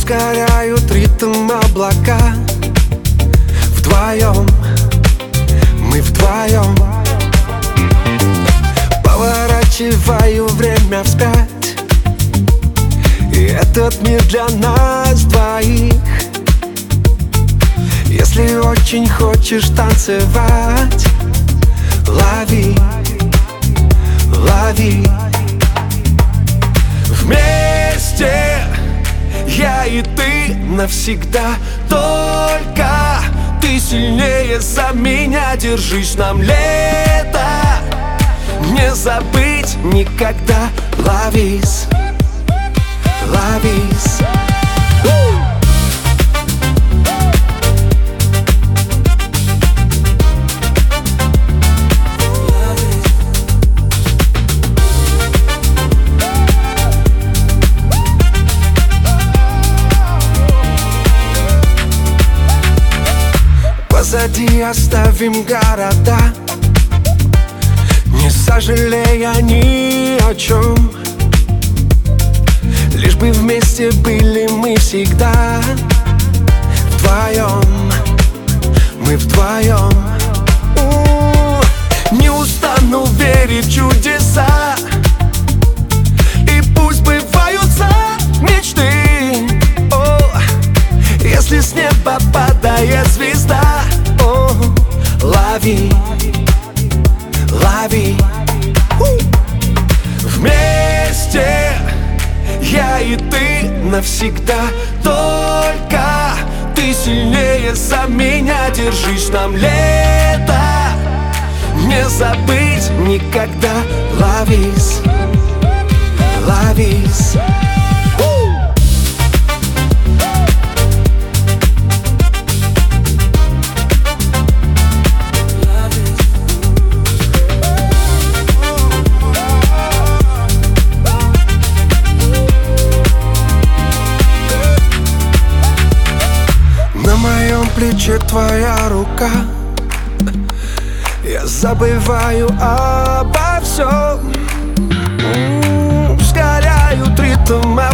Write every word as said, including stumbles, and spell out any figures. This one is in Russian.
ускоряют ритм облака. Вдвоем, мы вдвоем. Поворачиваю время вспять, и этот мир для нас двоих. Если очень хочешь танцевать, лови, лови. Вместе я и ты навсегда. Только ты сильнее за меня. Держись, нам лето не забыть никогда. Ловись, ловись. Позади оставим города, не сожалея ни о чем. Лишь бы вместе были мы всегда. Вдвоем, мы вдвоем. У-у-у. Не устану верить в чудеса, и пусть сбываются мечты. О, если с неба падает звезда, о, лови, лови. Вместе я и ты навсегда. Только ты сильнее за меня. Держись, нам лето не забыть никогда. Ловись, ловись. На моем плече твоя рука. Я забываю обо всем. Ускоряют ритм